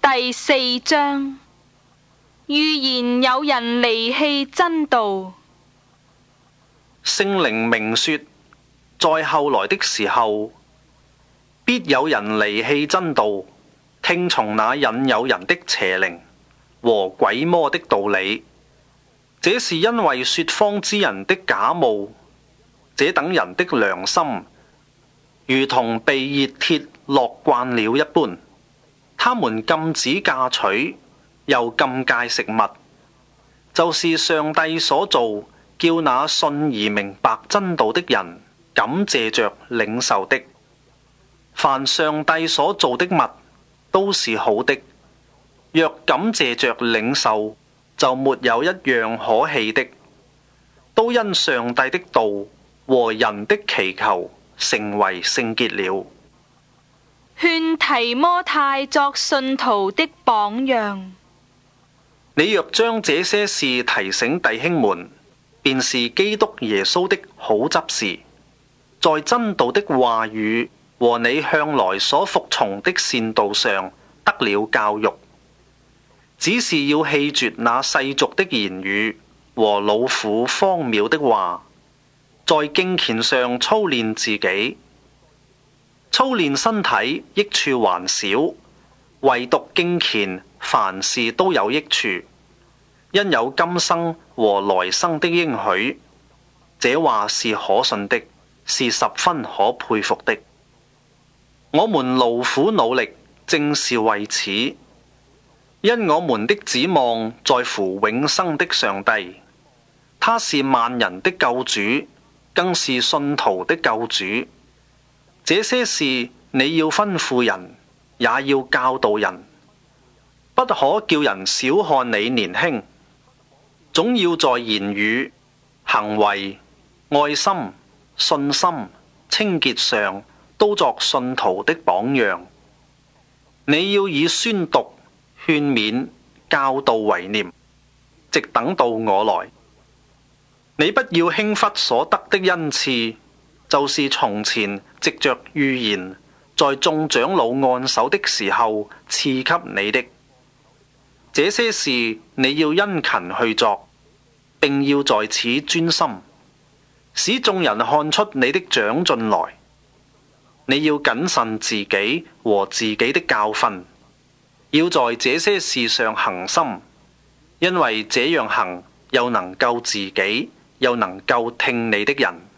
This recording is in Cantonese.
第4章，預言有人離棄真道。 聖靈明說，在後來的時候，必有人離棄真道，聽從那引誘人的邪靈和鬼魔的道理。這是因為說謊之人的假冒，這等人的良心如同被熱鐵烙慣了一般。他們禁止嫁娶，又禁戒食物，就是上帝所造，叫那信而明白真道的人感謝着領受的。凡上帝所造的物都是好的，若感謝着領受，就沒有一樣可棄的，都因上帝的道和人的祈求成為聖潔了。 勸提摩太作信徒的榜樣。 你若將這些事提醒弟兄們，便是基督耶穌的好執事，在真道的話語和你向來所服從的善道上得了教育。只是要棄絕那世俗的言語和老婦荒渺的話，在敬虔上操練自己。操練身體益處還少，唯獨敬虔凡事都有益處，因有今生和來生的應許。這話是可信的，是十分可佩服的。我們勞苦努力，正是為此，因我們的指望在乎永生的上帝，他是萬人的救主，更是信徒的救主。這些事你要吩咐人，也要教導人，不可叫人小看你年輕，總要在言語、行為、愛心、信心、清潔上都作信徒的榜樣。你要以宣讀、勸勉、教導為念，直等到我來。你不要輕忽所得的恩賜，就是從前藉着預言，在眾長老按手的時候賜給你的。這些事你要殷勤去作，並要在此專心，使眾人看出你的長進來。你要謹慎自己和自己的教訓，要在這些事上恒心，因為這樣行，又能救自己，又能夠聽你的人。